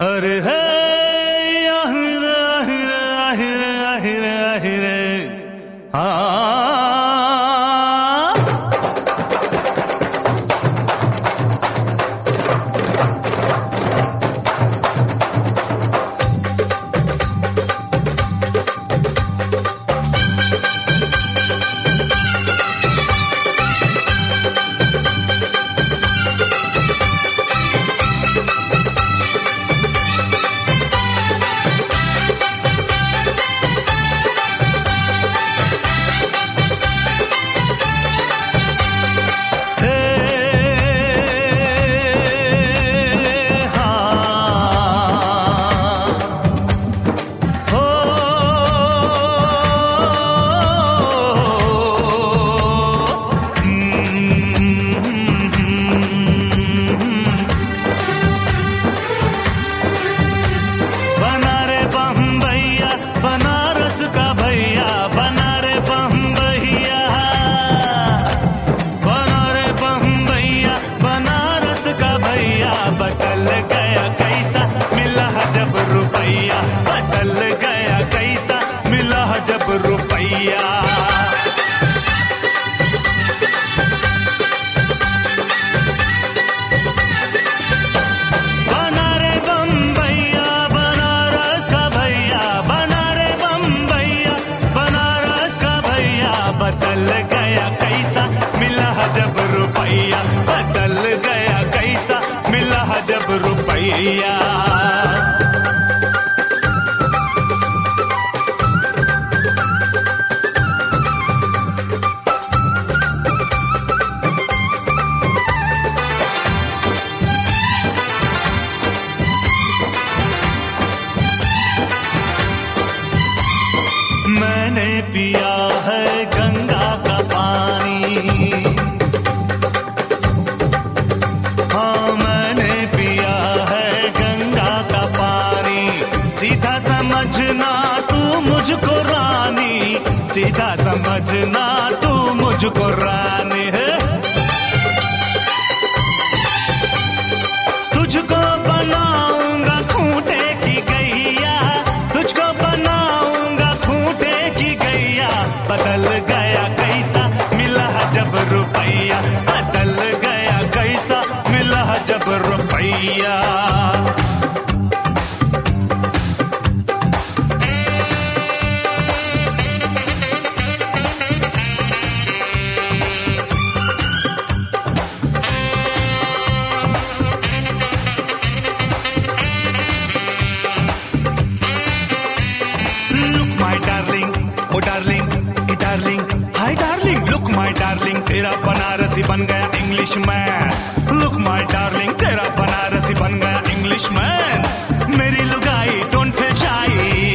अरे है आहिर आहिर आहिर आहिर आहिर बदल गया कैसा मिला जब रुपैया, बदल गया कैसा मिला जब रुपैया। बना रे बम्बैया बनारस का भैया, बना रे बम्बैया बनारस का भैया। बदल गया कैसा मिला जब रुपैया, बदल गया कैसा मिला जब रुपैया। मैंने पिया है गंगा का पानी, हाँ मैंने पिया है गंगा का पानी। सीधा समझना तू मुझको रानी, सीधा समझना तू मुझको रानी है। तुझको बनाऊंगा खूंटे की गैया, तुझको बनाऊंगा खूंटे की गैया। बदल गया कैसा मिला जब रुपैया, बदल गया कैसा मिला जब रुपैया। Look my darling, oh darling, hey darling, hi darling. Look my darling, तेरा बनारसी बन गया English man. Look my darling, तेरा बनारसी बन गया इंग्लिश मैन। मेरी लुगाई don't feel shy,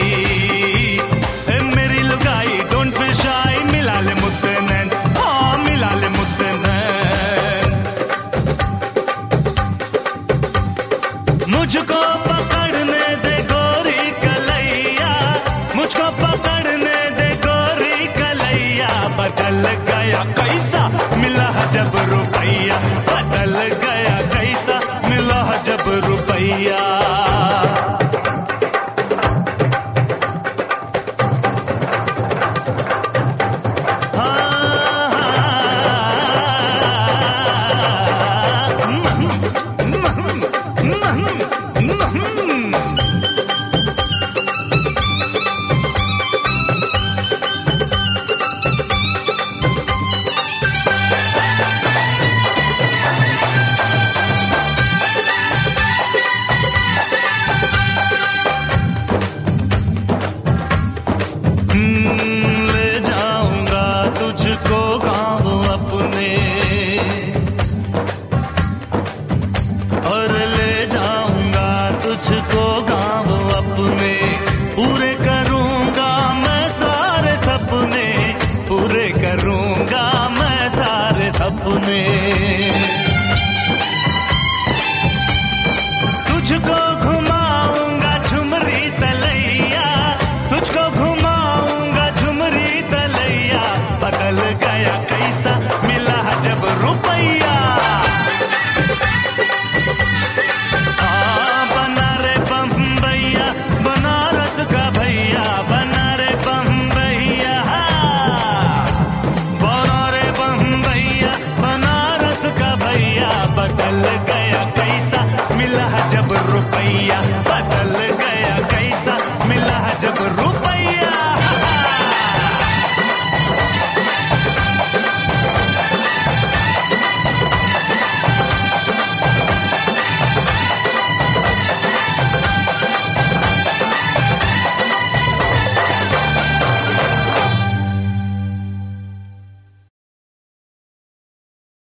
मेरी लुगाई don't feel shy। मिला ले मुझसे नैन, हाँ मिला ले मुझसे नैन। मुझको पकड़ने दे गोरी कलैया, मुझको पकड़ने दे गोरी कलैया। बदल गया कैसा मिला जब रुपैया, बदल गया कैसा मिला जब रुपैया। ले जाऊंगा तुझको गाँव अपने, और ले जाऊंगा तुझको गाँव अपने। पूरे करूंगा मैं सारे सपने, पूरे करूंगा मैं सारे सपने। तुझको